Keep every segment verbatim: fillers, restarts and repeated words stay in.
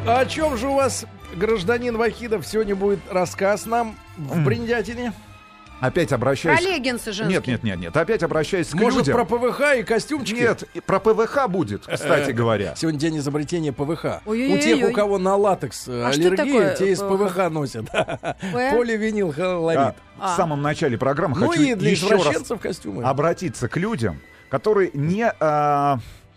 А о чем же у вас, гражданин Вахидов, сегодня будет рассказ нам в Бриндятине? Опять обращаюсь... Про леггинсы женские. Нет, нет, нет, нет. Опять обращаюсь к Может, людям. про ПВХ и костюмчики? Нет, и про ПВХ будет, кстати говоря. Сегодня день изобретения ПВХ. Ой-ой-ой-ой. У тех, у кого на латекс А аллергия, что такое те из ПВХ? ПВХ носят. П? Поливинилхлорид. А, А. В самом начале программы Ну хочу и для еще раз извращенцев костюмы. обратиться к людям, которые не... а,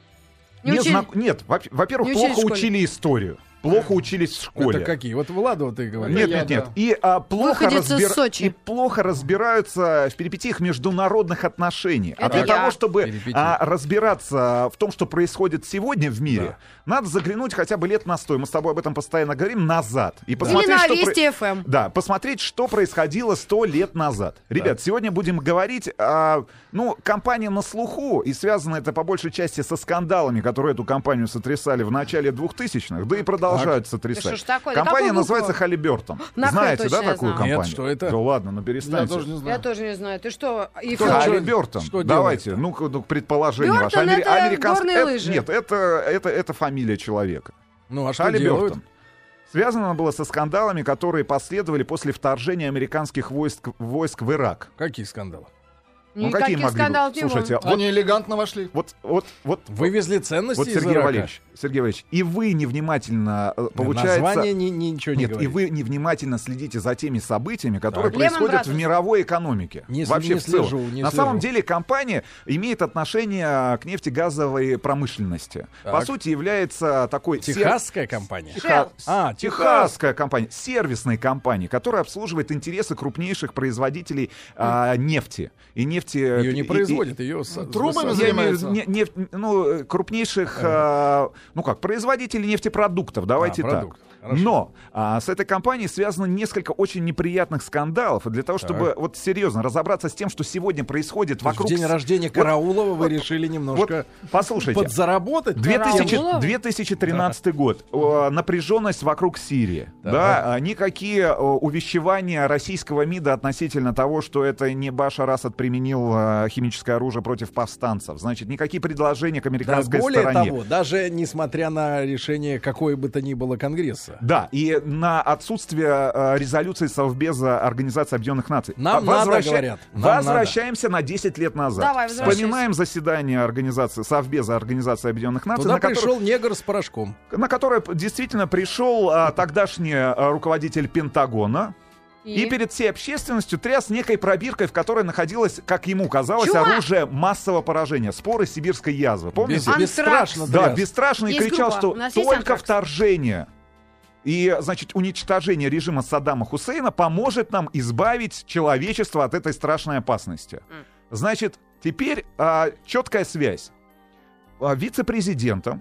Не не учили- знак- Нет, во- во-первых, Не учились плохо в школе. учили историю. Плохо учились в школе. Это какие? Вот Владу ты говоришь. Нет, я, нет, нет. да. И, а, плохо Выходец из разбира- Сочи. и плохо разбираются в перипетиях международных отношений. А Это для я. того, чтобы Перипетии. а, разбираться в том, что происходит сегодня в мире, надо заглянуть хотя бы лет на сто. Мы с тобой об этом постоянно говорим, назад. И Или посмотреть, на что про- Вести эф эм. Да, посмотреть, что происходило сто лет назад. Ребят, сегодня будем говорить, а, ну, компания на слуху, и связано это по большей части со скандалами, которые эту компанию сотрясали в начале двухтысячных, да и продолжают сотрясать. Да что ж такое? Да Компания какую называется букву? Халибертон. На «Х» Знаете, да, точно я такую знаю. компанию? Нет, что это? Да ладно, ну Я перестаньте. тоже не Я знаю. тоже не знаю. Ты что? И Кто? Фёдор? Халибертон. Что Давайте, ну-ка, ну, предположение Бёртон ваше. это горные это- лыжи. Нет, это, это, это фамилия человека. Ну, а что делают? Халибертон. Связано было со скандалами, которые последовали после вторжения американских войск, войск в Ирак. Какие скандалы? Ну, Никаких какие могли быть? скандалов не было. Слушайте, вот, Они элегантно вошли. вот, вот, вот, Вывезли ценности вот из Сергей Ирака? Валерьевич, Сергей Валерьевич, и вы невнимательно, э, получается... Название ни- ни- ничего не Нет, и говорит. вы невнимательно следите за теми событиями, которые Так. происходят Лемон в Brothers. мировой экономике. Не с- вообще не в целом. слежу, не На слежу. самом деле компания имеет отношение к нефтегазовой промышленности. Так. По сути, является такой... сер- Техасская компания? Теха- А, Техасская компания, сервисная компания, которая обслуживает интересы крупнейших производителей а, нефти. И нефти... Ее не и- и- производят, ее... с- Трубами с- я имею в занимается? виду не- нефть, ну, крупнейших, а, ну как, производителей нефтепродуктов, давайте А, так. продукт. Хорошо. Но а, с этой компанией связано несколько очень неприятных скандалов. И для того, чтобы вот серьезно разобраться с тем, что сегодня происходит То есть вокруг... в день рождения Вот- Караулова вы вот- решили Вот, немножко послушайте. подзаработать? две тысячи Караулова? две тысячи тринадцатый год. О, напряженность вокруг Сирии. Так. Да, а, никакие о, увещевания российского МИДа относительно того, что это не Башар Асад применил а, химическое оружие против повстанцев. Значит, никакие предложения к Да, американской более стороне. того, даже несмотря на решение какое бы то ни было Конгресса. Да, и на отсутствие э, резолюции Совбеза Организации Объединенных Наций. Нам А, надо, возвраща- говорят, нам Возвращаемся на десять лет назад. Давай, возвращайся. Вспоминаем заседание Организации Совбеза Организации Объединенных Наций, Туда на, которое- пришел негр с порошком. на которое действительно пришел а, тогдашний а, руководитель Пентагона. И? И? перед всей общественностью тряс некой пробиркой, в которой находилось, как ему казалось, Чума! оружие массового поражения. Споры сибирской язвы. Помните? Без- Антракс. бесстрашно Да, тряс. бесстрашно и Есть кричал, группа. что У нас есть только антракс. вторжение и, значит, уничтожение режима Саддама Хусейна поможет нам избавить человечество от этой страшной опасности. Значит, теперь а, четкая связь. А, вице-президентом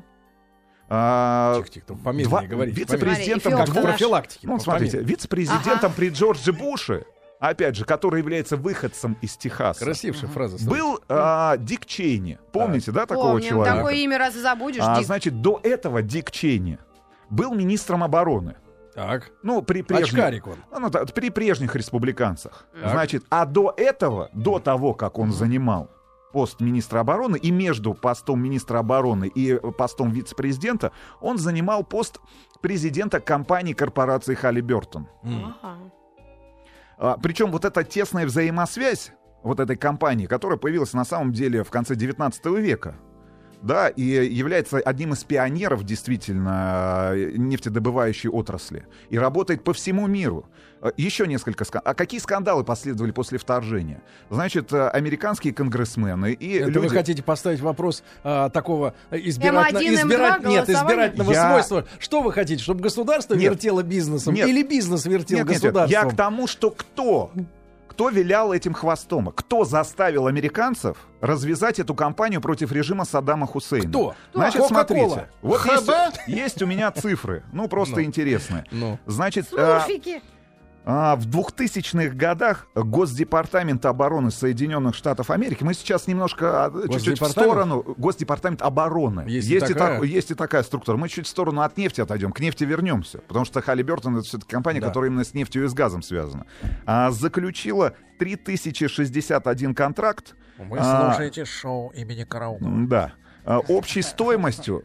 а, Тихо-тихо, там помедленнее два- говорите. вице-президентом Смотри, Как в Эфиоп двух- профилактике. ну, смотрите, помедленнее. вице-президентом Ага. при Джордже Буше, опять же, который является выходцем из Техаса, Красившая фраза. слушай. был а, Дик Чейни. Помните, да, такого Помним, человека? такое имя раз и забудешь, А, Дик. значит, до этого Дик Чейни был министром обороны. Так. Ну, при прежних, Очкарик он. ну, да, при прежних республиканцах. Так. Значит, а до этого, до того, как он занимал пост министра обороны, и между постом министра обороны и постом вице-президента, он занимал пост президента компании корпорации Халибертон. М. Ага. А, причем вот эта тесная взаимосвязь вот этой компании, которая появилась на самом деле в конце девятнадцатого века, да, и является одним из пионеров действительно э, нефтедобывающей отрасли и работает по всему миру. Э, Еще несколько скандалов. А какие скандалы последовали после вторжения? Значит, э, американские конгрессмены и Это люди... вы хотите поставить вопрос а, такого избирательно- Эм один, Эм два избирать- нет, голосование? избирательного Я- свойства? Что вы хотите, чтобы государство Нет. вертело бизнесом Нет. или бизнес вертел Нет, нет, нет. государством? Я к тому, что кто? Кто вилял этим хвостом? Кто заставил американцев развязать эту кампанию против режима Саддама Хусейна? Кто? Значит, Кока-кола. смотрите. Вот ХБ? есть, есть у меня цифры. Ну, просто Ну. интересные. Ну. Значит, а, Смурфики. а, в двухтысячных годах Госдепартамент обороны Соединенных Штатов Америки, мы сейчас немножко а, чуть-чуть в Госдепартамент? сторону, Госдепартамент обороны. Есть и есть, и такая? так- есть и такая структура. Мы чуть в сторону от нефти отойдем, к нефти вернемся, потому что Халибертон — это все-таки компания, Да. которая именно с нефтью и с газом связана. А, заключила три тысячи шестьдесят один контракт. Вы А, слушаете шоу имени Караулова. Да. А, общей стоимостью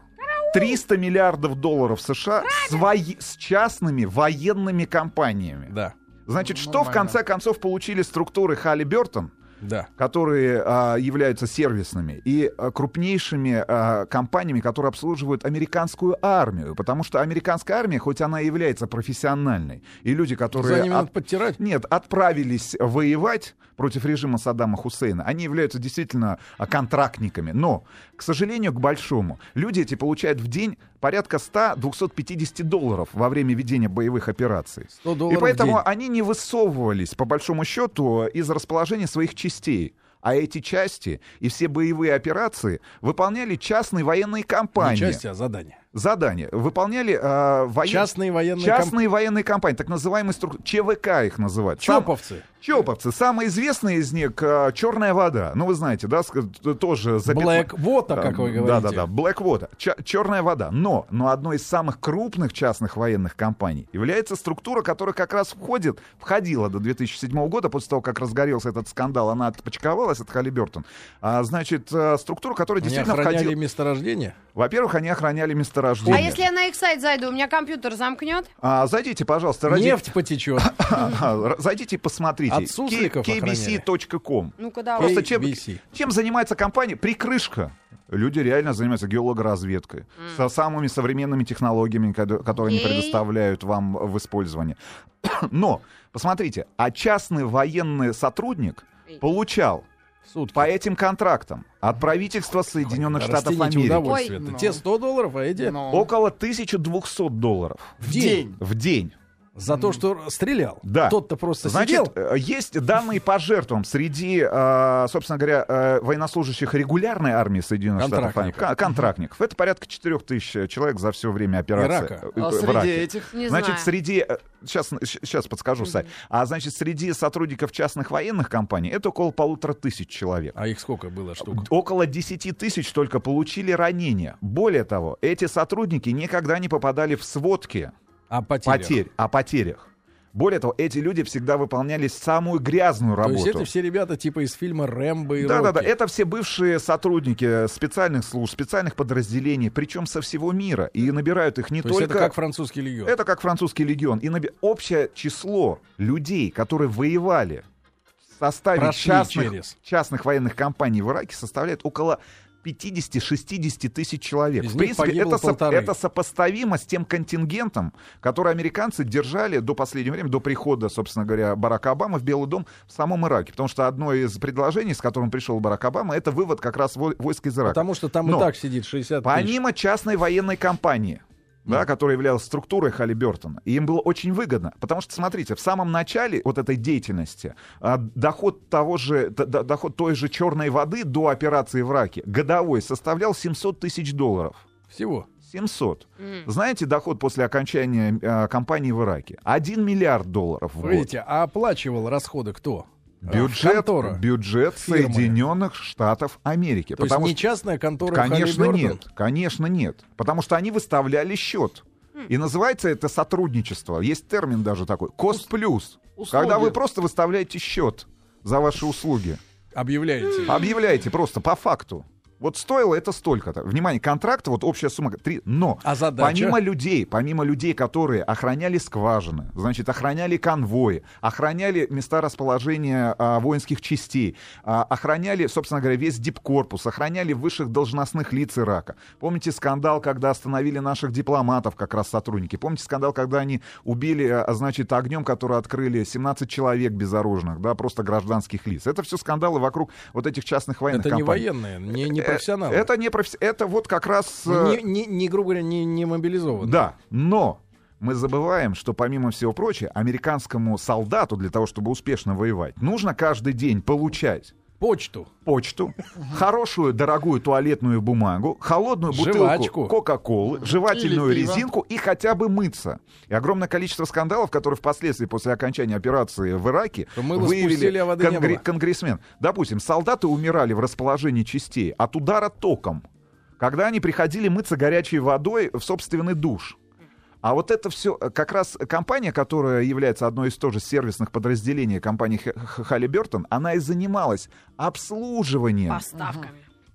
триста миллиардов долларов США с, вои- с частными военными компаниями. Да, Значит, что в Нормально. конце концов получили структуры Халлибертон, да. которые а, являются сервисными и а, крупнейшими а, компаниями, которые обслуживают американскую армию. Потому что американская армия, хоть она и является профессиональной, и люди, которые... За ними от- надо подтирать. Нет, отправились воевать против режима Саддама Хусейна, они являются действительно а, контрактниками. Но, к сожалению, к большому, люди эти получают в день порядка сто - двести пятьдесят долларов во время ведения боевых операций. сто И долларов поэтому в день. они не высовывались, по большому счету, из расположения своих частей. А эти части и все боевые операции выполняли частные военные Не компании. части, а задания. Задания. Выполняли э, воен- Частные военные комп- частные военные компании, так называемые структуры. ЧВК их называют. Сам- Чоповцы. Чоповцы. Самый известный из них э, «Черная вода». Ну, вы знаете, да, ск- тоже... запятна- Black Water, как вы говорите. Да-да-да, Black Water. Ч- «Черная вода». Но, но одной из самых крупных частных военных компаний является структура, которая как раз входит, входила до две тысячи седьмого года, после того, как разгорелся этот скандал, она отпочковалась от Халлибертон. А, значит, э, структура, которая Они действительно охраняли входила... месторождение. Во-первых, они охраняли месторождение. А если я на их сайт зайду, у меня компьютер замкнет? А, зайдите, пожалуйста, ради... Нефть потечет. Зайдите и посмотрите. От сусликов кей би си точка ком. Ну-ка, давай. Просто чем, кей би си. чем занимается компания? Прикрышка. Люди реально занимаются геологоразведкой, со самыми современными технологиями, кад- которые они Окей. предоставляют вам в использовании. Но, посмотрите, а частный военный сотрудник получал Сутки. по этим контрактам от правительства Соединенных Штатов Растяните Америки удовольствие. Ой, Те сто долларов, а эти Ну, около тысяча двести долларов в день. в день. За то, что стрелял. Да. Тот-то просто Значит, сидел. э, есть данные по жертвам среди, э, собственно говоря, э, военнослужащих регулярной армии Соединенных Штатов Америки. Контрактников. Кон- Контрактников. Это порядка четырех тысяч человек за все время операции. Ирака. э, а в среди Ираке. этих... Не Значит, знаю. среди... Сейчас, сейчас подскажу, Сань. А значит, среди сотрудников частных военных компаний это около полутора тысяч человек. А их сколько было штук? Около десяти тысяч только получили ранения. Более того, эти сотрудники никогда не попадали в сводки А потеря. потерь, о потерях. Более того, эти люди всегда выполняли самую грязную То есть работу. это все ребята типа из фильма «Рэмбо» и Да, да, да. «Рокки». Это все бывшие сотрудники специальных служб, специальных подразделений, причем со всего мира. И набирают их не То есть только. это как французский легион. Это как французский легион. И наби- общее число людей, которые воевали в составе Прошли частных, через. частных военных компаний в Ираке, составляет около пятьдесят-шестьдесят тысяч человек. Из В них принципе, погибло это, со- полторы. это сопоставимо с тем контингентом, который американцы держали до последнего времени, до прихода, собственно говоря, Барака Обамы в Белый дом в самом Ираке. Потому что одно из предложений, с которым пришел Барак Обама, это вывод как раз во- войск из Ирака. Потому что там Но и так сидит шестьдесят тысяч. Помимо частной военной компании, да, которая являлась структурой Халлибертона, и им было очень выгодно. Потому что, смотрите, в самом начале вот этой деятельности а, доход того же, д- д- доход той же черной воды до операции в Ираке годовой составлял семьсот тысяч долларов. Всего. семьсот. Знаете, доход после окончания э, кампании в Ираке? один миллиард долларов в год. Видите, а оплачивал расходы кто? Бюджет, Контора. бюджет Фирмы. Соединенных Штатов Америки. То есть Потому не что- частная контора Конечно, Халлибертон? нет. Конечно, нет. Потому что они выставляли счет. И называется это сотрудничество. Есть термин даже такой. Кост плюс. услуги. Когда вы просто выставляете счет за ваши услуги. Объявляете. Объявляете просто по факту. Вот стоило это столько-то. Внимание, контракт, вот общая сумма три. Но А задача? помимо людей, помимо людей, которые охраняли скважины, значит, охраняли конвои, охраняли места расположения а, воинских частей, а, охраняли, собственно говоря, весь дипкорпус, охраняли высших должностных лиц Ирака. Помните скандал, когда остановили наших дипломатов, как раз сотрудники? Помните скандал, когда они убили, а, значит, огнем, который открыли семнадцать человек безоружных, да, просто гражданских лиц? Это все скандалы вокруг вот этих частных военных Это не компаний. военные, не, не профессионалы. Это не професс... Это вот как раз... Ну, э, не, не, не, грубо говоря, не, не мобилизованные. Да, но мы забываем, что помимо всего прочего, американскому солдату для того, чтобы успешно воевать, нужно каждый день получать Почту. почту, хорошую дорогую туалетную бумагу, холодную бутылку Жвачку. Кока-колы, жевательную Или пиво. резинку и хотя бы мыться. И огромное количество скандалов, которые впоследствии после окончания операции в Ираке То мыло выявили спустили, а воды не конгре- было. конгрессмен. Допустим, солдаты умирали в расположении частей от удара током, когда они приходили мыться горячей водой в собственный душ. А вот это все, как раз компания, которая является одной из тоже сервисных подразделений компании Халлибертон, она и занималась обслуживанием Поставками.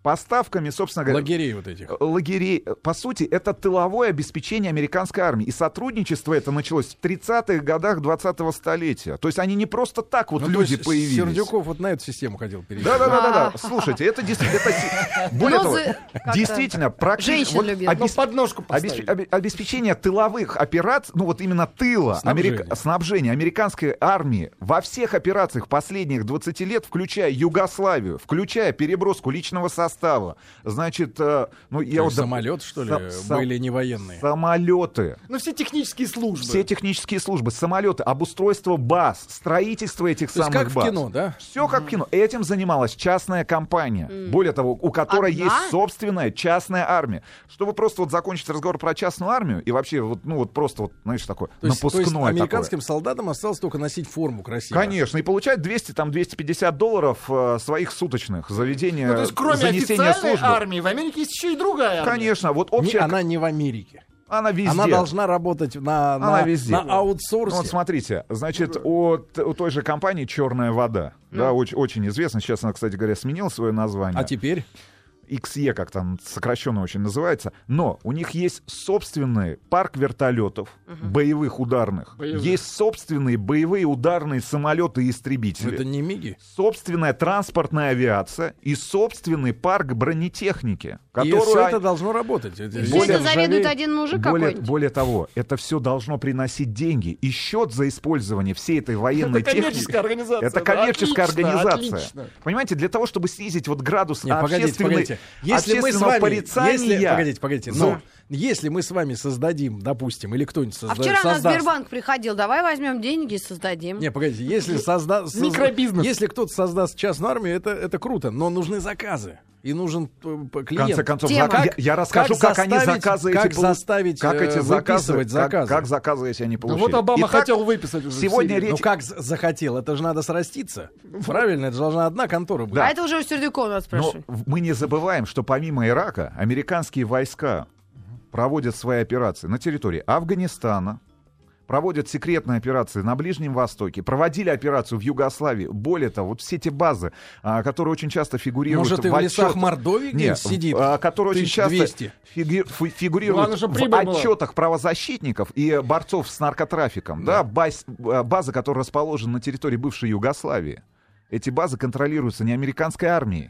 поставками, собственно говоря... Лагерей вот этих. Лагерей. По сути, это тыловое обеспечение американской армии. И сотрудничество это началось в тридцатых годах двадцатого столетия. То есть они не просто так вот Ну, люди то есть появились. Сердюков вот на эту систему хотел перейти. Да-да-да. Слушайте, это действительно... Более того, действительно, практически... Подножку поставить. Обеспечение тыловых операций, ну вот именно тыла, снабжение американской армии во всех операциях последних двадцати лет, включая Югославию, включая переброску личного состава, значит, ну я вот... Самолет, что ли, были не военные? Самолеты. Ну все технические службы. Все технические службы, самолеты, обустройство баз, строительство этих То самых есть баз. как в кино, да? Все как в кино. Этим занималась частная компания. Mm. Более того, у которой Одна? есть собственная частная армия. Чтобы просто вот закончить разговор про частную армию и вообще вот, ну вот просто вот, знаешь, такое то есть, напускное то есть американским такое. солдатам осталось только носить форму красиво. Конечно, и получать двести, там, двести пятьдесят долларов э, своих суточных за ведение, Ну, то есть кроме занесения официальной службы. армии, в Америке есть еще и другая армия. Конечно, вот Не, общая... она не в Америке. Она везде. Она должна работать на, Она на, везде. на аутсорсе. Ну, вот смотрите, значит, у, у той же компании «Черная вода», Ну. да, очень, очень известно, сейчас она, кстати говоря, сменила свое название. А теперь? икс и, как там сокращенно очень называется, но у них есть собственный парк вертолетов, uh-huh. боевых ударных, боевых. Есть собственные боевые ударные самолеты и истребители. Это не МиГи? Собственная транспортная авиация и собственный парк бронетехники. И все это должно работать. И все это заведует один мужик более, какой-нибудь. более того, это все должно приносить деньги. И счет за использование всей этой военной это техники... коммерческая организация. Это да, коммерческая отлично, организация. Отлично. Понимаете, для того, чтобы снизить вот градус Нет, общественной... погодите, погодите. Если мы с вами, порицания... если, погодите, погодите, за... но если мы с вами создадим, допустим, или кто-нибудь созда... А вчера создаст... на Сбербанк приходил, давай возьмем деньги и создадим. Не, погодите, если созда... Микробизнес. Если кто-то создаст частную армию, это, это круто, но нужны заказы. И нужен клиент. В конце концов, Тема. зак... я, я расскажу, как, как они заказы как эти заставить, как эти заказы, выписывать заказы. Как, как заказы эти они получили. Ну, вот Обама Итак, хотел выписать уже. сегодня речь... Ну как захотел? Это же надо сраститься. Правильно, это же должна одна контора быть. А это уже у Сердюкова надо Но спрашивать. мы не забываем, что помимо Ирака, американские войска проводят свои операции на территории Афганистана, проводят секретные операции на Ближнем Востоке, проводили операцию в Югославии. Более того, вот все эти базы, а, которые очень часто фигурируют Может, и в, в лесах отчетах... Мордовии где-нибудь сидит? А, которые очень часто двести. фигу... фи- фигурируют Главное, чтобы в прибыль была. отчетах правозащитников и борцов с наркотрафиком. Да. Да, баз... Базы, которые расположены на территории бывшей Югославии. Эти базы контролируются не американской армией.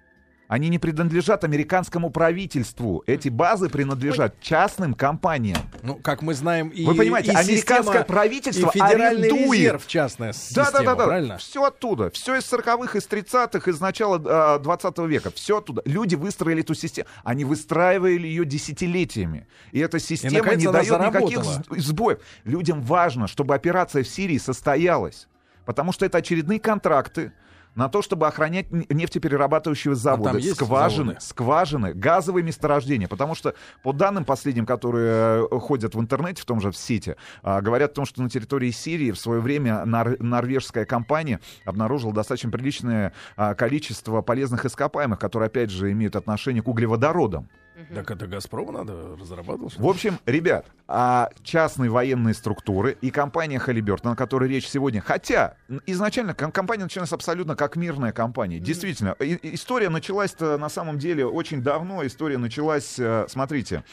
Они не принадлежат американскому правительству. Эти базы принадлежат частным компаниям. Ну, как мы знаем, и Вы понимаете, и американское система, правительство и федеральный арендует. резерв, частная система, Да, да, да, да. правильно? Все оттуда. Все из сороковых, из тридцатых, из начала двадцатого века. Все оттуда. Люди выстроили эту систему. Они выстраивали ее десятилетиями. И эта система наконец, не она дает никаких заработала. сбоев. Людям важно, чтобы операция в Сирии состоялась. Потому что это очередные контракты на то, чтобы охранять нефтеперерабатывающие заводы, есть скважины, заводы? скважины, газовые месторождения. Потому что по данным последним, которые ходят в интернете, в том же в сети, говорят о том, что на территории Сирии в свое время нор- норвежская компания обнаружила достаточно приличное количество полезных ископаемых, которые, опять же, имеют отношение к углеводородам. Так это «Газпром» надо разрабатывать. В общем, ребят, а частные военные структуры и компания Halliburton, о которой речь сегодня, хотя изначально ком- компания началась абсолютно как мирная компания. Действительно, и- история началась-то на самом деле очень давно. История началась, э, смотрите...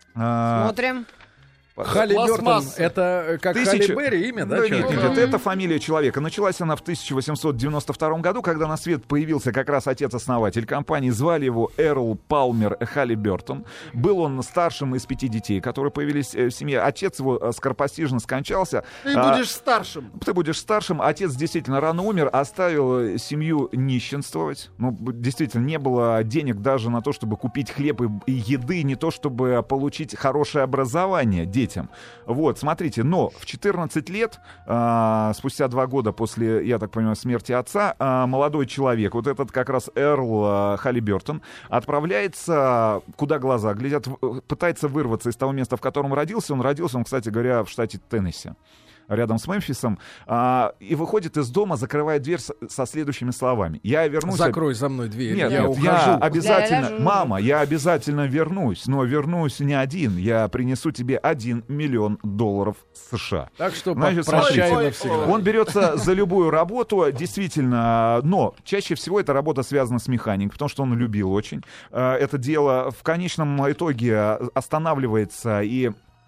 э, Смотрим. Халибертон, Пластмасса. это как Тысяча- Халли Берри имя, да? Да, человека? нет, нет, это фамилия человека. Началась она в тысяча восемьсот девяносто втором году, когда на свет появился как раз отец-основатель компании. Звали его Эрл Палмер Халибертон. Был он старшим из пяти детей, которые появились э, в семье. Отец его э, скоропостижно скончался. Ты А, будешь старшим. Ты будешь старшим. Отец действительно рано умер, оставил э, семью нищенствовать. Ну, б- действительно, не было денег даже на то, чтобы купить хлеб и, и еды, не то, чтобы получить хорошее образование детям. Вот, смотрите, но в четырнадцать лет, э, спустя два года после, я так понимаю, смерти отца, э, молодой человек, вот этот как раз Эрл э, Халибертон, отправляется, куда глаза глядят, в- пытается вырваться из того места, в котором родился. Он родился, он, кстати говоря, в штате Теннесси. рядом с Мемфисом, а, и выходит из дома, закрывает дверь с, со следующими словами. Я вернусь... Закрой за мной дверь, Нет, я нет, ухожу. я обязательно... Ля-ля-ля. Мама, я обязательно вернусь, но вернусь не один. Я принесу тебе один миллион долларов США. Так что Значит, прощай смотрите, навсегда. он берется за любую работу, действительно, но чаще всего эта работа связана с механикой, потому что он любил очень э, это дело. В конечном итоге останавливается и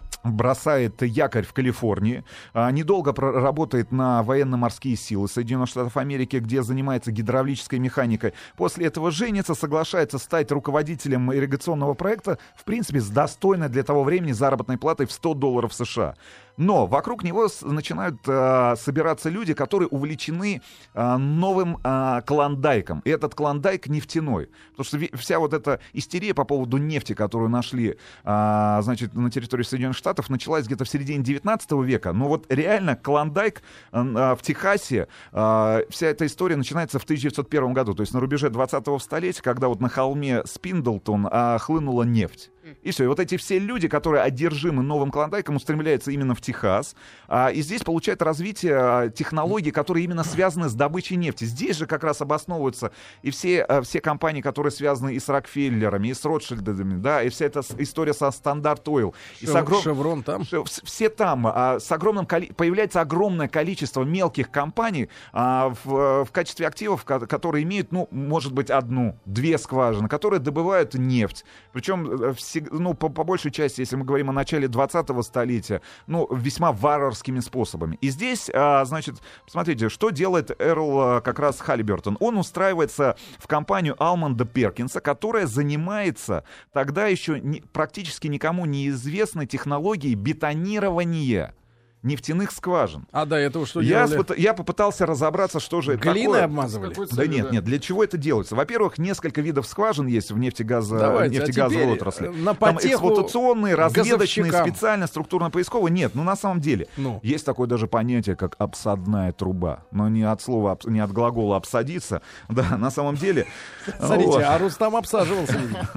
бросает якорь в Калифорнии, а, недолго проработает на военно-морские силы Соединенных Штатов Америки, где занимается гидравлической механикой. После этого женится, соглашается стать руководителем ирригационного проекта, в принципе, с достойной для того времени заработной платой в сто долларов США. Но вокруг него с- начинают э, собираться люди, которые увлечены э, новым э, клондайком. И этот клондайк нефтяной. Потому что ви- вся вот эта истерия по поводу нефти, которую нашли э, значит, на территории Соединенных Штатов, началась где-то в середине девятнадцатого века. Но вот реально клондайк э, э, в Техасе, э, вся эта история начинается в тысяча девятьсот первом году. То есть на рубеже двадцатого столетия, когда вот на холме Спиндлтон э, хлынула нефть. И все. И вот эти все люди, которые одержимы новым клондайком, устремляются именно в Техас. А, и здесь получают развитие а, технологий, которые именно связаны с добычей нефти. Здесь же как раз обосновываются и все, а, все компании, которые связаны и с Рокфеллерами, и с Ротшильдами, да, и вся эта с- история со Стандарт Ойл. И с Шев- огром- Шеврон там. Все, вс- все там. А, с огромным коли- появляется огромное количество мелких компаний а, в, в качестве активов, ко- которые имеют, ну, может быть, одну, две скважины, которые добывают нефть. Причем все, ну, по, по большей части, если мы говорим о начале двадцатого столетия, ну, весьма варварскими способами. И здесь, а, значит, посмотрите, что делает Эрл а, как раз Халибертон. Он устраивается в компанию Алманда Перкинса, которая занимается тогда еще не- практически никому неизвестной технологией бетонирования нефтяных скважин. А до этого что Я, делали? спыта- я попытался разобраться, что же это Глиной такое. обмазывали? Какой Да целью, нет, нет, для чего это делается? Во-первых, несколько видов скважин есть в нефтегазо- Давайте, а нефтегазовой теперь, отрасли. э, на Там потеху эксплуатационные, разведочные, газовщикам. специально, структурно-поисковые. Нет, ну на самом деле Ну. есть такое даже понятие, как обсадная труба. Но не от слова, обс- не от глагола обсадиться. Да, на самом деле. Смотрите, вот. а Рустам обсаживался. видимо.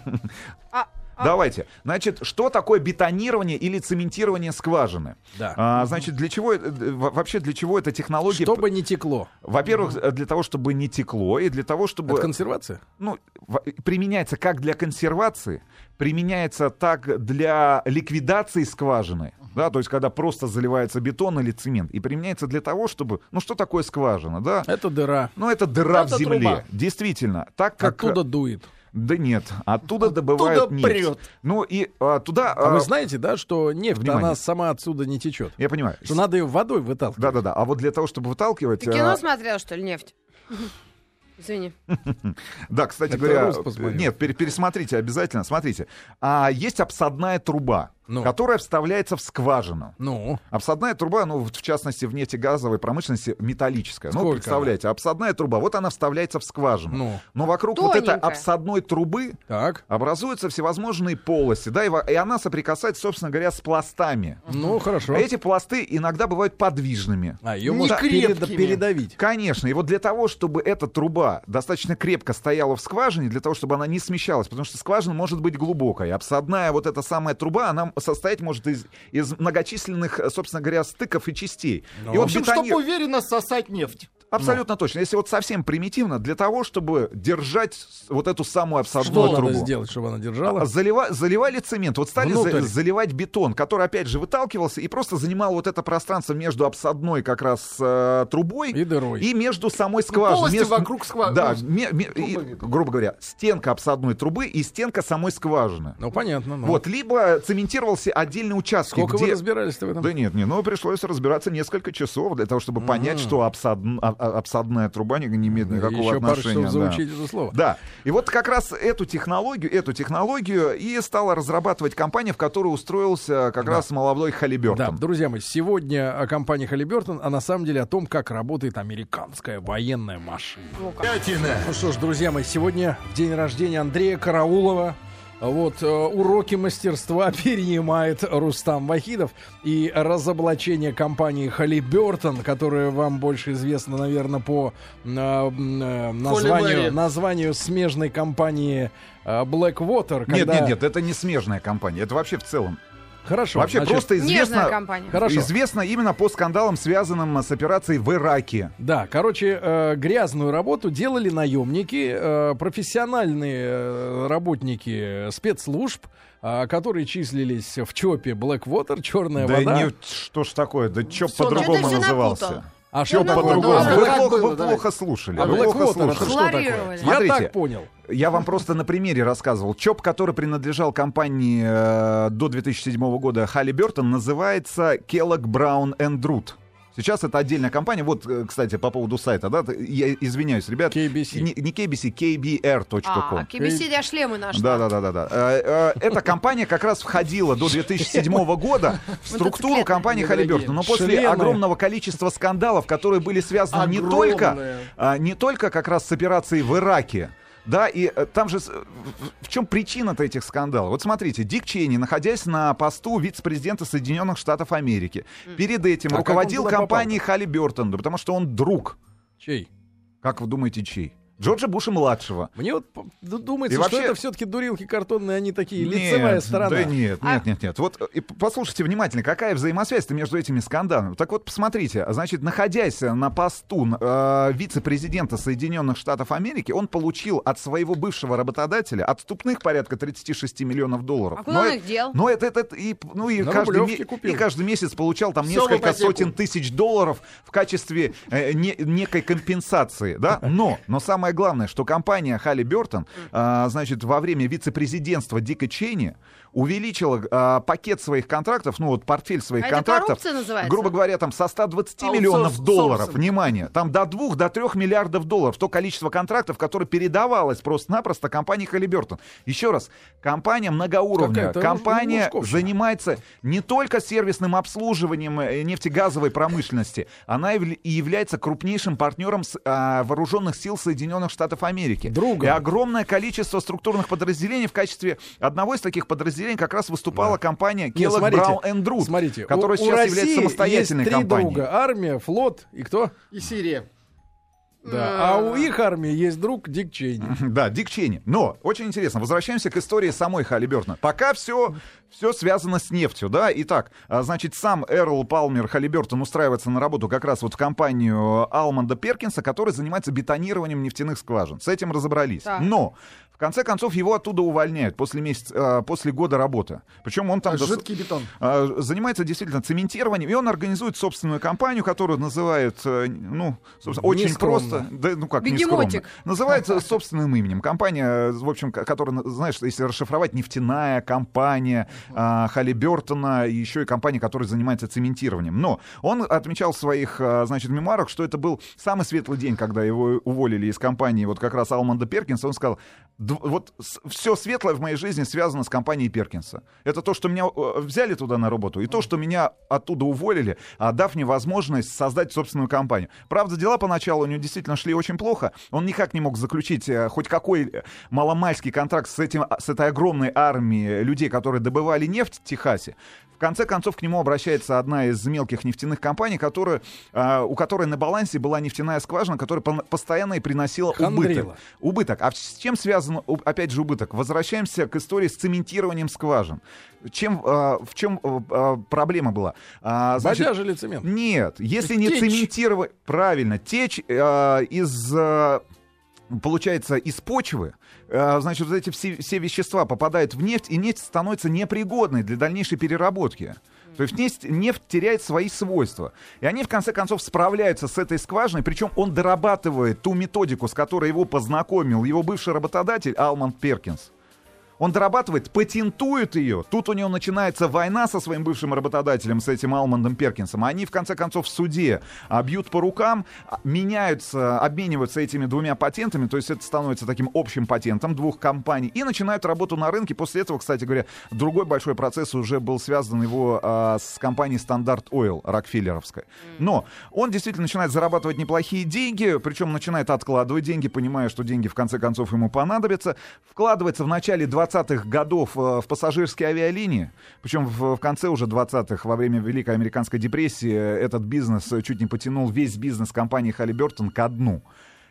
Давайте. Значит, что такое бетонирование или цементирование скважины? Да. А, значит, для чего, э, э, во- вообще для чего эта технология? Чтобы не текло. Во-первых, э, для того, чтобы не текло, и для того, чтобы... Это консервация? Ну, в- применяется как для консервации, применяется так для ликвидации скважины, да, то есть когда просто заливается бетон или цемент, и применяется для того, чтобы... Ну, что такое скважина, да? Это дыра. Ну, это дыра Это в земле, труба. действительно. Так как... Оттуда дует. Да нет, оттуда добывают нефть. прет. Ну, и а, туда... А а, вы знаете, да, что нефть, внимание. она сама отсюда не течет? Я понимаю. Что надо ее водой выталкивать. Да-да-да, а вот для того, чтобы выталкивать... Ты кино а, смотрел, что ли, «Нефть»? Извини. Да, кстати Это говоря, Рус посмотрел. нет, пере- пересмотрите обязательно. Смотрите, а, есть обсадная труба, Ну. которая вставляется в скважину. Ну, Обсадная труба, ну, в частности, в нефтегазовой промышленности металлическая. Ну, Сколько представляете, обсадная труба, вот она вставляется в скважину. Ну. Но вокруг вот этой Тоненькая. обсадной трубы так. образуются всевозможные полости, да, и, во- и она соприкасается, собственно говоря, с пластами. Ну, хорошо. А эти пласты иногда бывают подвижными. А ее Не можно перед- крепкими. передавить. Конечно, и вот для того, чтобы эта труба достаточно крепко стояла в скважине, для того, чтобы она не смещалась, потому что скважина может быть глубокой. Обсадная вот эта самая труба, она состоять может из, из многочисленных, собственно говоря, стыков и частей. Ну, и В вот общем, бетони- чтобы уверенно сосать нефть. Абсолютно точно. Если вот совсем примитивно, для того, чтобы держать с- вот эту самую Что обсадную надо трубу. сделать, чтобы она держала? А Залива- заливали цемент, вот стали Внутрь. за- заливать бетон, который опять же выталкивался и просто занимал вот это пространство между обсадной как раз э, трубой И дырой. и между самой скважиной. полости Между- вокруг сква- Да, ну, ме- ме- и, трубы. грубо говоря, стенка обсадной трубы и стенка самой скважины. Ну, понятно. ну. Вот, либо цементировался отдельный участок, Сколько где... вы разбирались-то в этом? Да нет, не, ну пришлось разбираться несколько часов для того, чтобы понять, что обсадн- а- а- обсадная труба не, не имеет никакого Еще пару отношения. часов да. заучить это слово. Да. И вот как раз эту технологию, эту технологию и стала разрабатывать компания, в которую устроился как Да. раз молодой Да, Халибертон. друзья мои, сегодня о компании Халибертон, а на самом деле о том, как работает американская военная машина. Ну что ж, друзья мои, сегодня в день рождения Андрея Караулова. Вот, э, уроки мастерства перенимает Рустам Вахидов. И разоблачение компании Халибертон, которая вам больше известна, наверное, по э, м, э, названию, Мэри. названию смежной компании э, Blackwater. Нет, когда- нет, нет, это не смежная компания, это вообще в целом. Хорошо. Вообще значит, просто известно, Хорошо. известно именно по скандалам, связанным с операцией в Ираке. Да, короче, э, грязную работу делали наемники, э, профессиональные э, работники спецслужб, э, которые числились в ЧОПе Blackwater, черная да вода. Не, что ж такое, да ЧОП Сон, по-другому что-то назывался. напутал. А что Ну, По-другому. ну, Вы, как плохо, было, вы давайте. плохо слушали. А Вы плохо Blackwater, слушали. это что такое? Хлорировали. Я Смотрите. так понял. Я вам просто на примере рассказывал. ЧОП, который принадлежал компании э, до две тысячи седьмого года Halliburton, называется Kellogg Brown and Root. Сейчас это отдельная компания. Вот, э, кстати, по поводу сайта, да, я извиняюсь, ребят. кей би си. Не, не кей би си, кей би ар точка ком. А, кей би си для шлемы нашла. Да, да, да, да, да. Э, э, Эта компания как раз входила до две тысячи седьмого года в структуру компании Halliburton. Но после Шлемы. огромного количества скандалов, которые были связаны не Огромное. только, а, не только как раз с операцией в Ираке. Да, и э, там же с- в, в чем причина-то этих скандалов? Вот смотрите, Дик Чейни, находясь на посту вице-президента Соединенных Штатов Америки, перед этим А как руководил он туда компанией Halliburton, да, потому что он друг. Чей? Как вы думаете, чей? Джорджа Буша-младшего. Мне вот п- д- думается, И вообще- что это все-таки дурилки картонные, они такие, Нет, лицевая сторона. Да нет, А- нет, нет, нет. Вот и п- послушайте внимательно, какая взаимосвязь между этими скандалами. Так вот, посмотрите, значит, находясь на посту э, вице-президента Соединенных Штатов Америки, он получил от своего бывшего работодателя отступных порядка тридцать шесть миллионов долларов. А куда Но он э- их дел? Но это, это, это и, ну, и, На каждый Рублевке ме- купил. и каждый месяц получал там Всё в несколько ипотеку. сотен тысяч долларов в качестве э, не- некой компенсации, да? Но, но самое главное, что компания Halliburton, а, значит, во время вице-президентства Дика Чейни увеличила а, пакет своих контрактов, ну вот портфель своих А это контрактов, коррупция называется? грубо говоря, там со ста двадцати Аутсорс- миллионов долларов, аутсорсинг. внимание, там до двух, до трех миллиардов долларов, то количество контрактов, которое передавалось просто-напросто компании Halliburton. Еще раз, компания многоуровневая, Какая-то компания Лужковщина. занимается не только сервисным обслуживанием э, нефтегазовой промышленности, она явля- и является крупнейшим партнером с- а, вооруженных сил Соединенных Штатов Америки. Другом. И огромное количество структурных подразделений в качестве одного из таких подразделений как раз выступала компания Нет, Kellogg смотрите, Brown and Root, смотрите, которая у, сейчас у является России самостоятельной есть три компанией. друга. Армия, флот и кто? И Сирия. Да. А у их армии есть друг Дик Чейни. Да, Дик Чейни. Но очень интересно, возвращаемся к истории самой Halliburton. Пока все, все связано с нефтью, да. Итак, а, значит, сам Эрл Палмер Halliburton устраивается на работу как раз вот в компанию Алманда Перкинса, которая занимается бетонированием нефтяных скважин. С этим разобрались. Так. Но в конце концов его оттуда увольняют после месяца, а, после года работы. Причем он там дос- Жидкий бетон. а, занимается действительно цементированием, и он организует собственную компанию, которую называет, э, ну, собственно, очень Нескромно. просто, да, ну как Бегемотик. нескромно, называется собственным именем. Компания, в общем, к- которая, знаешь, если расшифровать, нефтяная компания а, Halliburton, и еще и компания, которая занимается цементированием. Но он отмечал в своих, а, значит, мемуарах, что это был самый светлый день, когда его уволили из компании вот как раз Алманда Перкинса. Он сказал: «Д- вот все светлое в моей жизни связано с компанией Перкинса. Это то, что меня э, взяли туда на работу, и то, что меня оттуда уволили, а, дав мне возможность создать собственную компанию. Правда, дела поначалу у него действительно шли очень плохо. Он никак не мог заключить э, хоть какой э, маломальский контракт с, этим, с этой огромной армией людей, которые добывали нефть в Техасе. В конце концов, к нему обращается одна из мелких нефтяных компаний, которая, э, у которой на балансе была нефтяная скважина, которая пон- постоянно и приносила Хандрила. убыток. Убыток. А с чем связан, у- опять же, убыток? Возвращаемся к истории с цементированием скважин. Чем, э, в чем э, э, проблема была? А, значит, Бодяжили цемент. нет, если То не есть течь. цементировать... Правильно, течь э, из... э, получается, из почвы, э, значит, вот эти все, все вещества попадают в нефть, и нефть становится непригодной для дальнейшей переработки. То есть нефть, нефть теряет свои свойства. И они, в конце концов, справляются с этой скважиной, причем он дорабатывает ту методику, с которой его познакомил его бывший работодатель Алманд Перкинс. Он дорабатывает, патентует ее. Тут у него начинается война со своим бывшим работодателем, с этим Алмандом Перкинсом. Они, в конце концов, в суде а, бьют по рукам, а, меняются, обмениваются этими двумя патентами, то есть это становится таким общим патентом двух компаний, и начинают работу на рынке. После этого, кстати говоря, другой большой процесс уже был связан его а, с компанией Standard Oil, Рокфеллеровской. Но он действительно начинает зарабатывать неплохие деньги, причем начинает откладывать деньги, понимая, что деньги, в конце концов, ему понадобятся. Вкладывается в начале двадцатых годов э, в пассажирские авиалинии, причем в, в конце уже двадцатых, во время Великой Американской депрессии, э, этот бизнес э, чуть не потянул весь бизнес компании Halliburton ко дну.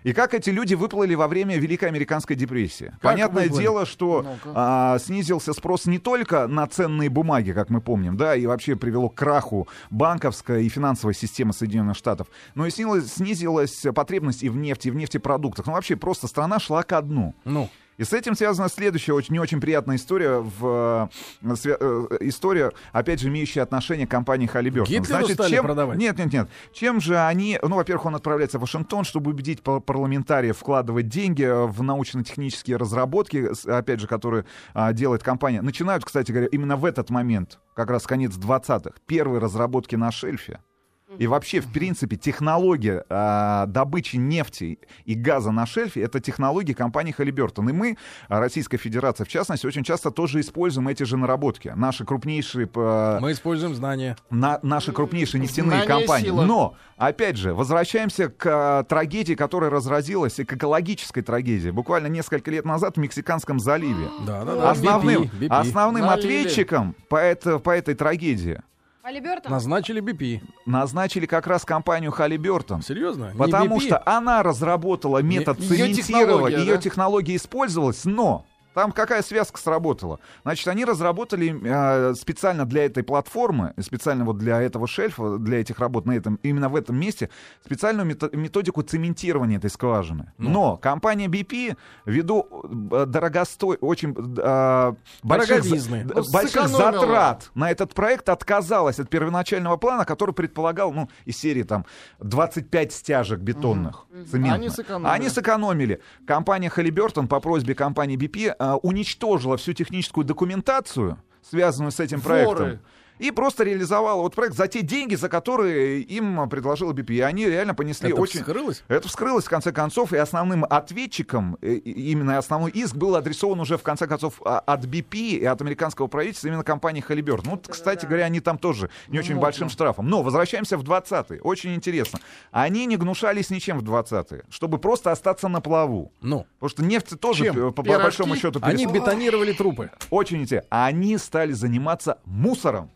И как эти люди выплыли во время Великой Американской депрессии. Как Понятное выплыли? дело, что а, снизился спрос не только на ценные бумаги, как мы помним, да, и вообще привело к краху банковской и финансовой системы Соединенных Штатов, но и снизилась, снизилась потребность и в нефти, и в нефтепродуктах. Ну, вообще, просто страна шла ко дну. Ну. И с этим связана следующая очень, не очень приятная история, в, э, э, история, опять же, имеющая отношение к компании Halliburton. Гитлеру Значит, стали чем... продавать? Нет, нет, нет. Чем же они... Ну, во-первых, он отправляется в Вашингтон, чтобы убедить парламентариев вкладывать деньги в научно-технические разработки, опять же, которые а, делает компания. Начинают, кстати говоря, именно в этот момент, как раз конец двадцатых, первые разработки на шельфе. И вообще, в принципе, технология э, добычи нефти и газа на шельфе — это технологии компании Halliburton. И мы, Российская Федерация, в частности, очень часто тоже используем эти же наработки. Наши крупнейшие... Э, мы используем знания. На, наши крупнейшие нефтяные Знание компании. Сила. Но, опять же, возвращаемся к э, трагедии, которая разразилась, и к экологической трагедии. Буквально несколько лет назад в Мексиканском заливе. Да, да, да. Основным, би пи, би пи. основным ответчиком по, это, по этой трагедии Halliburton? Назначили би пи. Назначили как раз компанию Halliburton. Серьезно? Потому Не би пи? что она разработала метод Не, цементирования, ее да? технология использовалась, но там какая связка сработала? Значит, они разработали э, специально для этой платформы, специально вот для этого шельфа, для этих работ на этом, именно в этом месте, специальную методику цементирования этой скважины. Ну. Но компания би пи, ввиду э, дорогостой, очень э, больших, ну, больших затрат на этот проект, отказалась от первоначального плана, который предполагал, ну, из серии там двадцать пять стяжек бетонных, угу. цементных. Они сэкономили. Они сэкономили. Компания Halliburton по просьбе компании би пи уничтожила всю техническую документацию, связанную с этим проектом, Воры. и просто реализовала вот проект за те деньги, за которые им предложила би пи. И они реально понесли Это очень... вскрылось? Это вскрылось, в конце концов, и основным ответчиком, именно основной иск был адресован уже, в конце концов, от би пи и от американского правительства именно компании Halliburton. Ну, кстати да. говоря, они там тоже не очень Можно. большим штрафом. Но возвращаемся в двадцатые. Очень интересно. Они не гнушались ничем в двадцатые, чтобы просто остаться на плаву. Ну. Потому что нефть тоже, Чем? по, по большому счету... Перес... Они бетонировали трупы. Очень интересно. Они стали заниматься мусором.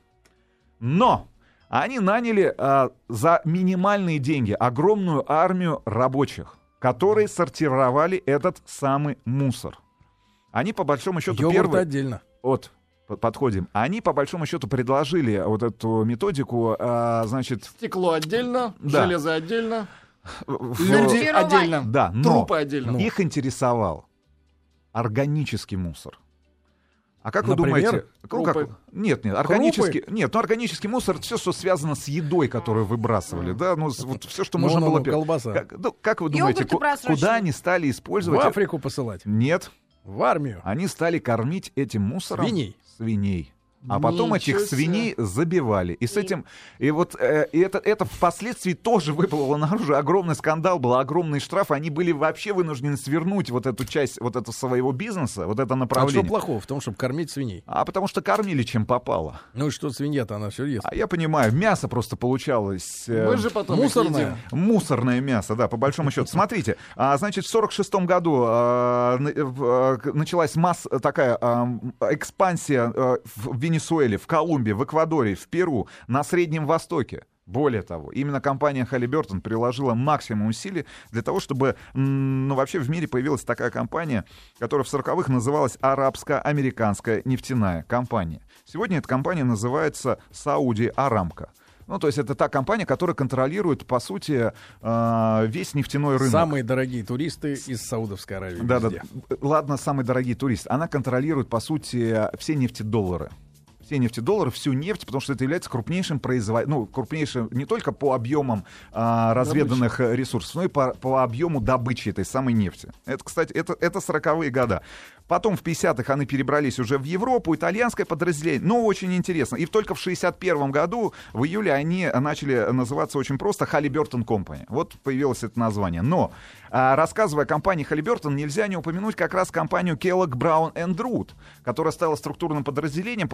Но они наняли а, за минимальные деньги огромную армию рабочих, которые сортировали этот самый мусор. Они, по большому счету, Йогурт первые... отдельно. Вот, подходим. Они, по большому счету, предложили вот эту методику, а, значит... Стекло отдельно, да. железо отдельно, в... люди отдельно, да, но трупы отдельно. Их интересовал органический мусор. А как Например, вы думаете? Ну, как... Нет, нет, органический, нет, ну органический мусор — это все, что связано с едой, которую выбрасывали, да, ну вот все, что можно ну, было. Ну, колбаса. Как, ну, как вы думаете, ку- куда они стали использовать? В Африку посылать? Нет. В армию? Они стали кормить этим мусором свиней. Свиней. А потом Ничего этих свиней себе. забивали. И с этим, и вот э, и это, это впоследствии тоже выплыло наружу. Огромный скандал был, огромный штраф. Они были вообще вынуждены свернуть вот эту часть вот этого своего бизнеса, вот это направление. А что плохого в том, чтобы кормить свиней? А потому что кормили чем попало. Ну и что, свинья-то она все ест? А я понимаю, мясо просто получалось... Э, Мы же потом мусорное. Мусорное мясо, да, по большому счету. Смотрите, а, значит, в сорок шестом году а, а, началась масса, такая а, экспансия а, в Венесуэле, в Колумбии, в Эквадоре, в Перу, на Среднем Востоке. Более того, именно компания Halliburton приложила максимум усилий для того, чтобы, ну, вообще в мире появилась такая компания, которая в сороковых называлась Арабско-американская нефтяная компания. Сегодня эта компания называется Saudi Aramco. Ну, то есть это та компания, которая контролирует, по сути, весь нефтяной рынок. Самые дорогие туристы из Саудовской Аравии. Да, да. Ладно, самые дорогие туристы. Она контролирует, по сути, все нефтедоллары. Все нефтедоллары, всю нефть, потому что это является крупнейшим производителем, ну, крупнейшим не только по объемам а, разведанных добычи. ресурсов, но и по, по объему добычи этой самой нефти. Это, кстати, это, это сороковые годы. Потом в пятидесятых они перебрались уже в Европу, итальянское подразделение. Но очень интересно. И только в шестьдесят первом году, в июле, они начали называться очень просто Halliburton Company. Вот появилось это название. Но, а, рассказывая о компании Halliburton, нельзя не упомянуть как раз компанию Kellogg Brown and Root, которая стала структурным подразделением после слияния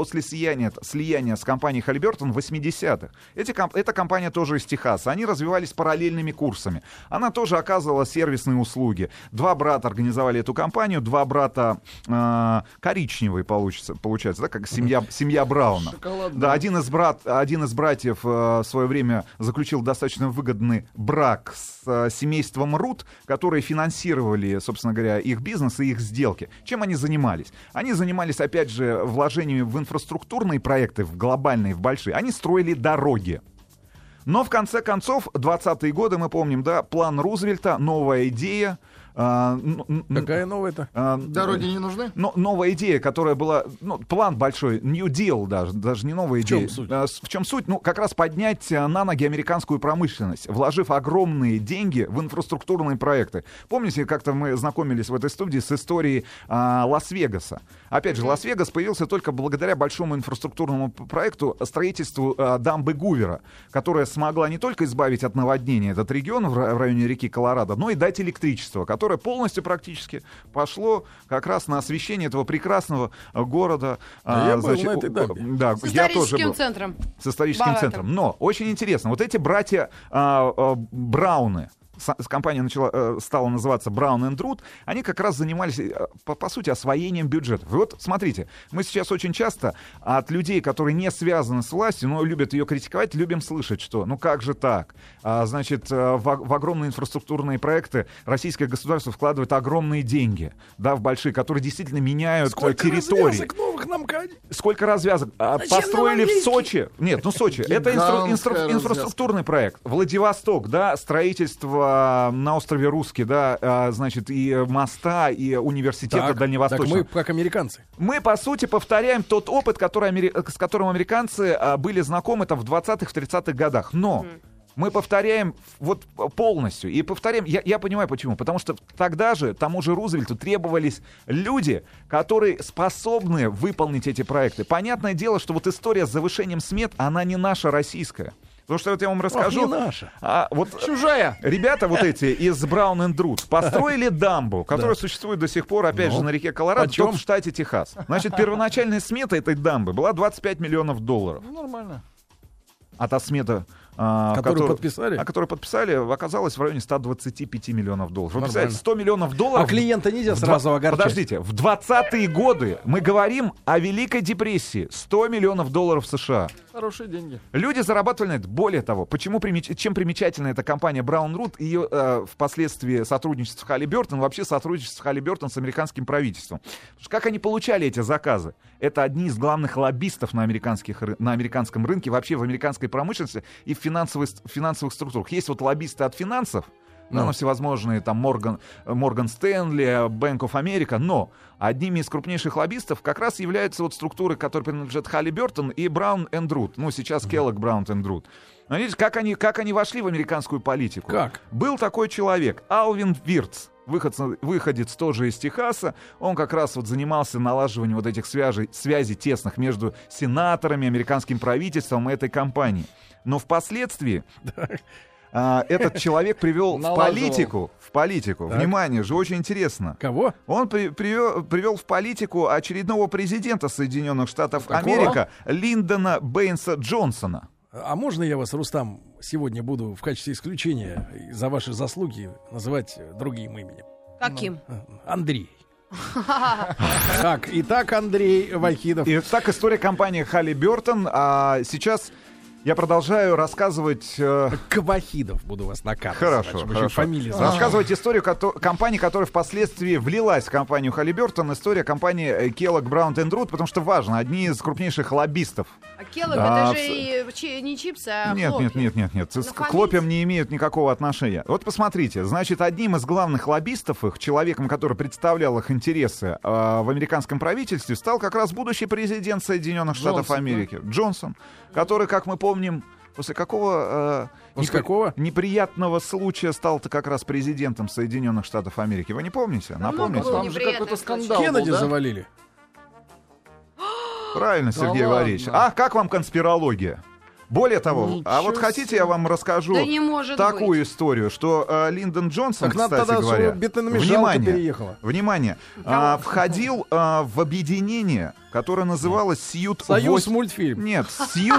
слияния, слияния с компанией Halliburton в восьмидесятых. Эти, комп- эта компания тоже из Техаса. Они развивались параллельными курсами. Она тоже оказывала сервисные услуги. Два брата организовали эту компанию, два брата э, коричневые, получится, получается, да, как семья, семья Брауна. Шоколадный. Да, один из, брат, один из братьев э, в свое время заключил достаточно выгодный брак с э, семейством Рут, которые финансировали, собственно говоря, их бизнес и их сделки. Чем они занимались? Они занимались, опять же, вложениями в инфраструктурные проекты, в глобальные, в большие. Они строили дороги. Но в конце концов, двадцатые годы, мы помним, да, план Рузвельта, новая идея. А, Какая новая-то? А, Дороги не нужны? Но, новая идея, которая была, ну, план большой, New Deal даже, даже не новая В чем идея. суть? А, в чем суть? Ну, как раз поднять а, на ноги американскую промышленность, вложив огромные деньги в инфраструктурные проекты. Помните, как-то мы знакомились в этой студии с историей а, Лас-Вегаса? Опять же, Лас-Вегас появился только благодаря большому инфраструктурному проекту строительству а, дамбы Гувера, которая смогла не только избавить от наводнения этот регион в, в районе реки Колорадо, но и дать электричество, которое которое полностью практически пошло как раз на освещение этого прекрасного города. А, я был на этой дамбе. Да, С я тоже историческим был. центром. С историческим Богатым. центром. Но очень интересно, вот эти братья а, а, Брауны, с, с компания начала, э, стала называться Brown энд Root, они как раз занимались, э, по, по сути, освоением бюджетов. И вот, смотрите, мы сейчас очень часто от людей, которые не связаны с властью, но любят ее критиковать, любим слышать, что, ну как же так? А, значит, в, в огромные инфраструктурные проекты российское государство вкладывает огромные деньги, да, в большие, которые действительно меняют Сколько территории. развязок новых нам кадить? Сколько развязок? А, Зачем построили нам в английский? Сочи. Нет, ну Сочи. Это инстру- инстру- Гигантская инфраструктурный проект. Владивосток, да, строительство на острове Русский, да, а, значит, и моста, и университета Так, Дальневосточного. так мы как американцы. Мы, по сути, повторяем тот опыт, который, амери- с которым американцы а, были знакомы там в двадцатых, в тридцатых годах. Но мы повторяем вот полностью. И повторяем, я, я понимаю почему. Потому что тогда же тому же Рузвельту требовались люди, которые способны выполнить эти проекты. Понятное дело, что вот история с завышением смет, она не наша российская. Потому что вот я вам расскажу. Ох, не наша. А, вот, Чужая. ребята вот эти из Brown энд Root построили дамбу, которая существует до сих пор, опять Ну, же, на реке Колорадо, почем? только в штате Техас. Значит, первоначальная смета этой дамбы была двадцать пять миллионов долларов. Ну, нормально. А та смета, а, Которую которую- подписали? а которую подписали, оказалась в районе ста двадцати пяти миллионов долларов. Вы Нормально. представляете, сто миллионов долларов. А клиента нельзя в сразу два- огорчать. Подождите, в двадцатые годы мы говорим о Великой депрессии. сто миллионов долларов США. Хорошие деньги. Люди зарабатывали на это. Более того, почему примеч- чем примечательна эта компания Brown Root, ее э, впоследствии сотрудничество с Halliburton, вообще сотрудничество с Halliburton с американским правительством. Потому что как они получали эти заказы? Это одни из главных лоббистов на, американских, ры- на американском рынке, вообще в американской промышленности и в финансовых, финансовых структурах. Есть вот лоббисты от финансов, Ну. да, на всевозможные там Морган, Морган Стэнли, Bank of America, но одними из крупнейших лоббистов как раз являются вот структуры, которые принадлежат Halliburton и Brown энд Root. Ну, сейчас Kellogg Brown энд Root. Но видите, как они, как они вошли в американскую политику? Как? Был такой человек, Алвин Вирц, выходец, выходец тоже из Техаса. Он как раз вот занимался налаживанием вот этих связей, связей тесных между сенаторами, американским правительством и этой компанией. Но впоследствии а, этот человек привел в Налаживал. политику, в политику, Так. внимание же, очень интересно. Кого? Он при- привел, привел в политику очередного президента Соединенных Штатов Какого? Америки Линдона Бэйнса Джонсона. А можно я вас, Рустам, сегодня буду в качестве исключения за ваши заслуги называть другим именем? Каким? Андрей. Так, итак, Андрей Вахидов. И так история компании Halliburton. А сейчас я продолжаю рассказывать... э, Кавахидов буду вас наказывать. Хорошо, чтобы еще хорошо. фамилии звучали. Рассказывать историю кото- компании, которая впоследствии влилась в компанию Halliburton. История компании э, Kellogg Brown энд Root, потому что важно, одни из крупнейших лоббистов. А Келлог Да, это же и чи- не чипсы, а Нет, хлопья. нет, нет, нет, нет. С Нафамить? хлопьям не имеют никакого отношения. Вот посмотрите, значит, одним из главных лоббистов их, человеком, который представлял их интересы э, в американском правительстве, стал как раз будущий президент Соединенных Штатов Джонсон, Америки, Джонсон, который, как мы помним, после какого, э, После непри- какого? неприятного случая стал-то как раз президентом Соединенных Штатов Америки. Вы не помните? много Напомните. было. Там же неприятный какой-то случай. скандал Кеннеди был, да? завалили. Правильно, Да Сергей ладно. Валерьевич. А как вам конспирология? Более того, Ничего а вот хотите, себе. я вам расскажу Да не может такую быть. историю, что э, Линдон Джонсон, Так надо кстати тогда, говоря, чтобы бетономешалка внимание, переехала. внимание, а, входил а, в объединение, которое называлось Сьют Союз восемь. мультфильм. Нет, Сьют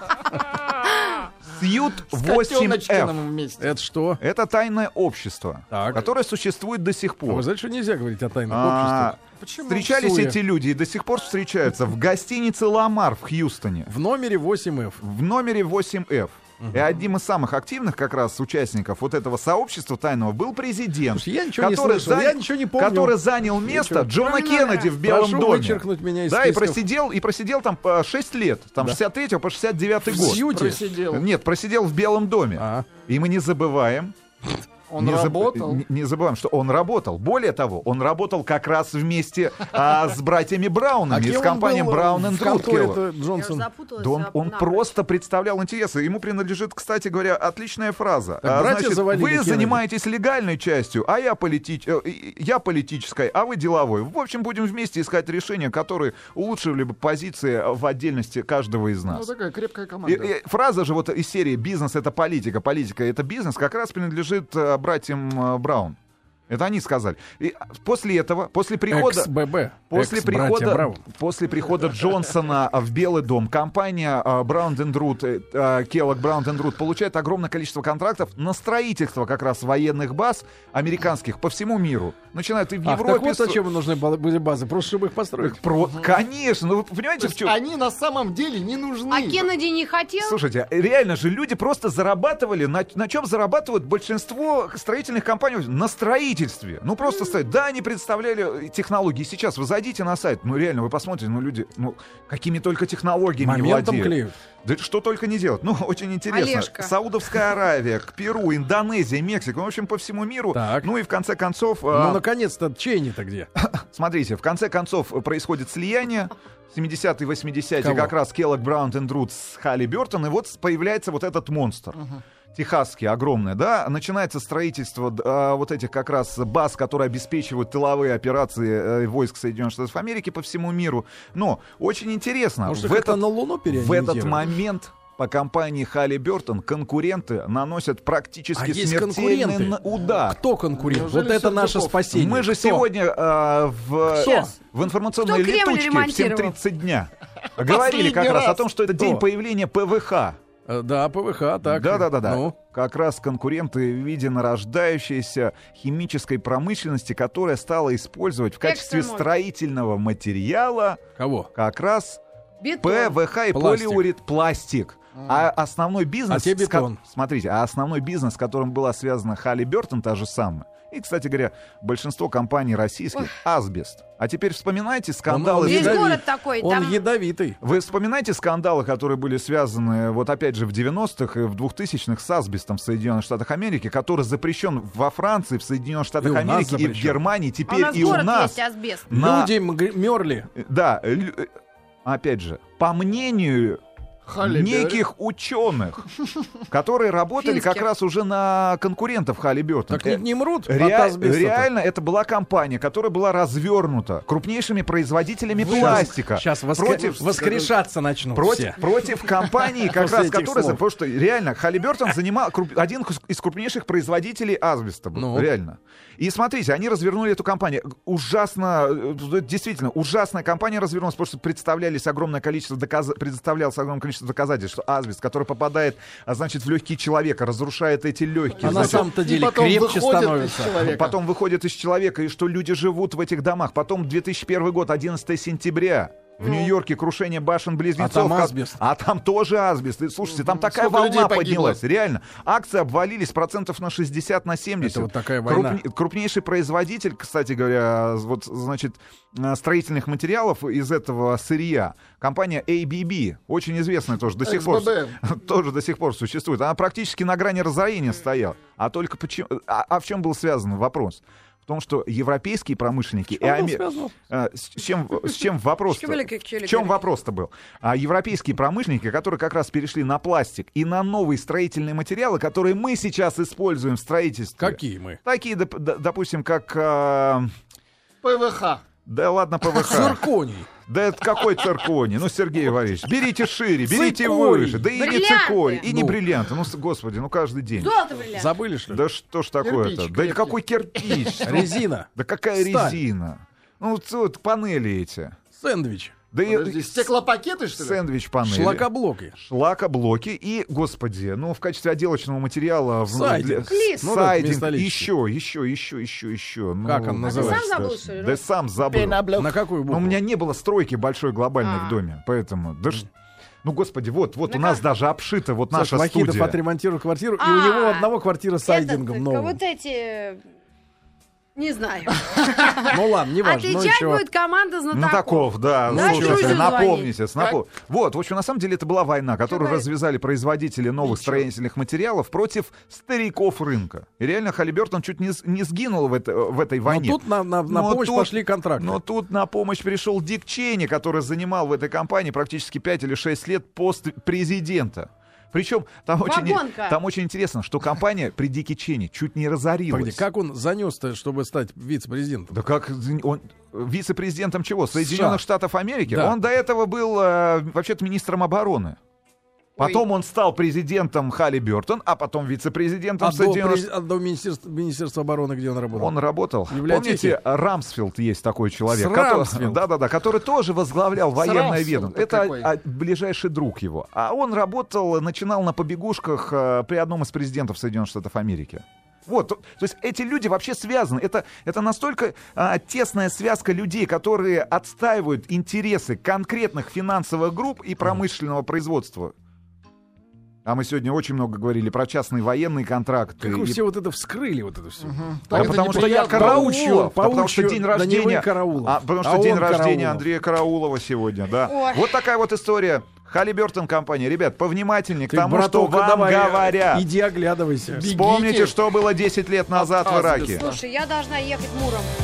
Сьют С восемь эф. Котёночкиным вместе. Это что? Это тайное общество, Так. которое существует до сих А вы пор. знаете, что нельзя говорить о тайных А, обществах? Почему? Встречались Суе. эти люди и до сих пор встречаются в гостинице «Ламар» в Хьюстоне. В номере восемь эф. В номере восемь эф. И одним из самых активных как раз участников вот этого сообщества тайного был президент, Слушай, я ничего не который, слышал, заня- я ничего не помню. который занял место Ничего. Джона Кроме Кеннеди номера. в Белом Прошу доме. вычеркнуть меня из Да, и списков. просидел, и просидел там по шесть лет, там с шестьдесят третьего по шестьдесят девятый В год. Сьюте? Просидел. Нет, просидел в Белом доме. А. И мы не забываем, Он не, заб- работал. не- не забываем, что он работал. Более того, он работал как раз вместе а, с братьями Браунами, кем с он компанией был Браун энд в конторе Рутгелл. это Я уже Джонсон? запуталась. Да он, а, он напрочь. просто представлял интересы. Ему принадлежит, кстати говоря, отличная фраза. Так, братья завалили вы Кеннеди. занимаетесь легальной частью, а я, политич... э, я политической, а вы деловой. В общем, будем вместе искать решения, которые улучшили бы позиции в отдельности каждого из Ну, нас. такая крепкая И- команда. и фраза же вот из серии «Бизнес — это политика, политика — это бизнес» как раз принадлежит э, братьям э, Браун. Это они сказали. И после этого, после прихода... Экс-ББ. После Экс-братья прихода, Браун. после прихода Джонсона в Белый дом компания Браун энд Рут, Kellogg Brown энд Root получает огромное количество контрактов на строительство как раз военных баз американских по всему миру. Начинают и в Ах, Европе... так вот зачем нужны ба- были базы, просто чтобы их построить. Про- Конечно, ну вы понимаете, То в есть чем... они на самом деле не нужны. А Кеннеди не хотел? Слушайте, реально же люди просто зарабатывали, на, на чем зарабатывают большинство строительных компаний? На строительстве. Ну просто стоят. Да, они представляли технологии. Сейчас вы зайдите на сайт, ну реально, вы посмотрите, ну люди, ну какими только технологиями не Моментом владеют. клеют. Да что только не делают. Ну, очень интересно. Олежка. Саудовская Аравия, к Перу, Индонезия, Мексика, ну, в общем, по всему миру. Так. Ну и в конце концов... Ну, а, наконец-то, Чейни-то где? Смотрите, в конце концов происходит слияние. семидесятые, восьмидесятые Кого? как раз Kellogg Brown энд Root с Халли Бёртон, и вот появляется вот этот монстр. Техасский, огромный, да, начинается строительство а, вот этих как раз баз, которые обеспечивают тыловые операции э, войск Соединенных Штатов Америки по всему миру. Но очень интересно, Может, в их как-то этот, на Луну в этот переориентировать? момент по компании Халли Бёртон конкуренты наносят практически А есть смертельный конкуренты? н- удар. Кто конкурент? Неужели Вот это наше Сердюков? спасение. Мы же Кто? сегодня э, в, Кто? в информационной Кто Кремль летучке в ремонтировал? семь тридцать дня говорили как Последний раз о раз. том, что это Кто? день появления ПВХ. Э, Да, ПВХ, так. Да-да-да. Ну, Как раз конкуренты в виде нарождающейся химической промышленности, которая стала использовать в качестве Экстрэмоль. строительного материала кого? как раз Бетон. ПВХ и Пластик. полиурет пластик. А основной бизнес... А тебе с ко- бетон. Смотрите, а основной бизнес, с которым была связана Халли Бёртон, та же самая. И, кстати говоря, большинство компаний российских — асбест. А теперь вспоминайте скандалы... Он Весь ядовит. город такой, Он там- ядовитый. Вы вспоминаете скандалы, которые были связаны, вот опять же, в девяностых и в двухтысячных с асбестом в Соединенных Штатах Америки, который запрещен во Франции, в Соединенных И Штатах у нас Америки и в запрещен. Германии, А у теперь нас и у город нас. есть асбест. На- Люди мг- мерли. Да, лю- э, опять же, по мнению Халли неких ученых, которые работали как Финских. раз уже на конкурентов Халли Бёртон. Так не, не мрут от Ре- асбеста-то? реально, это была компания, которая была развернута крупнейшими производителями Вы пластика. Сейчас воскре- против, воскрешаться начнут против, все. против компании, как После раз этих которая... слов. Потому что реально, Халли Бёртон занимал круп- один из крупнейших производителей асбеста. Был, Ну. реально. И смотрите, они развернули эту компанию. Ужасно, э, действительно, ужасная компания развернулась, потому что представлялись огромное количество доказ... предоставлялось огромное количество доказательств, что асбест, который попадает, а, значит, в легкие человека, разрушает эти легкие. А на значит, самом-то И деле потом крепче выходит из становится. человека. Потом выходит из человека, и что люди живут в этих домах. Потом две тысячи первый год, одиннадцатого сентября. В Нью-Йорке крушение башен-близнецов. А там как- асбест. А там тоже асбест. И, слушайте, там такая Сколько людей волна погибло? поднялась. Реально. Акции обвалились процентов на шестьдесят, на семьдесят. Это вот такая война. Крупне- крупнейший производитель, кстати говоря, вот, значит, э, строительных материалов из этого сырья. Компания эй би би. Очень известная тоже. До сих пор, ЭксБэБэ. тоже до сих пор существует. Она практически на грани разорения стояла. А только почему... А, а в чем был связан вопрос? В том, что европейские промышленники... и Чем был аме- связан? А, с, чем, с чем вопрос? В чем вопрос-то был? А, европейские промышленники, которые как раз перешли на пластик и на новые строительные материалы, которые мы сейчас используем в строительстве. Какие мы? Такие, доп- д- допустим, как... а, ПВХ. да ладно, ПВХ. Цирконий. Да это какой цирконий? Ну, Сергей Валерьевич, берите шире, берите Цирконий. выше. Да и не Бриллианты. цирконий, и не Ну. бриллианты. Ну, с- господи, ну каждый день. Золото, бриллиант. Забыли, что ли? Да что ж такое-то? Кирпич Да и крепкий. какой кирпич? Ну, Резина. Да какая Сталь. резина? Ну, вот, вот панели эти. Сэндвич. Да Подожди, и стеклопакеты, что ли? сэндвич панели. Шлакоблоки. Шлакоблоки и, господи, ну, в качестве отделочного материала... в- Сайдинг. Флис. Ну да, Сайдинг, металлический. еще, еще, еще, еще, еще. Ну, Как он А ты сам называется? забыл, что ли? Да сам забыл. На какую букву? Но у меня не было стройки большой глобальной А. в доме, поэтому... Да ж- ну, господи, вот, вот Ну у нас как? даже обшита вот Саша наша Вахидов студия. отремонтировал квартиру, и у А, него одного квартира с сайдингом Это, новым. вот эти... Не знаю. Ну ладно, не важно. Ну и Отвечать чего? будет команда знатоков. Знатоков, да. Да, Слушайте, Друзю напомните. напом- Вот, в общем, на самом деле это была война, которую Чего? развязали производители новых Ничего. строительных материалов против стариков рынка. И реально Халибертон чуть не, с- не сгинул в, это- в этой Но войне. тут на, на- на Но помощь тут- пошли контракты. Но тут на помощь пришел Дик Чейни, который занимал в этой компании практически пять или шесть лет пост президента. Причем там очень, Вагонка. там очень интересно, что компания при Дике Чейни чуть не разорилась. Погоди, как он занес-то, чтобы стать вице-президентом? Да как он вице-президентом чего? Соединенных США. Штатов Америки? Да. Он до этого был э, вообще-то министром обороны. Потом он стал президентом Халибертон, а потом вице-президентом А до, Соединенных през- а до министерства, Министерства обороны, где он работал? Он работал. В библиотеке? Помните, Рамсфилд есть такой человек, С который, Рамсфилд? да-да-да, который тоже возглавлял военное Рамсфилд, ведомство. это Это какой? а, ближайший друг его. А он работал, начинал на побегушках э, при одном из президентов Соединенных Штатов Америки. Вот, то, то есть эти люди вообще связаны. Это, это настолько а, тесная связка людей, которые отстаивают интересы конкретных финансовых групп и промышленного производства. А мы сегодня очень много говорили про частные военные контракты. Как вы и- все вот это вскрыли, вот это все. Да Так это потому что я неприятно. Караулов, Паучью, да потому что паучью, день да не вы, рождения, Караулов. а, потому что А день он рождения Караулов. Андрея Караулова сегодня, да. Ой. Вот такая вот история. Халибертон компания. Ребят, повнимательнее к Ты, тому, что браток, вам давай, говорят. иди оглядывайся. Бегите. Вспомните, что было десять лет назад в От Ираке. асбеста. Слушай, я должна ехать Муром.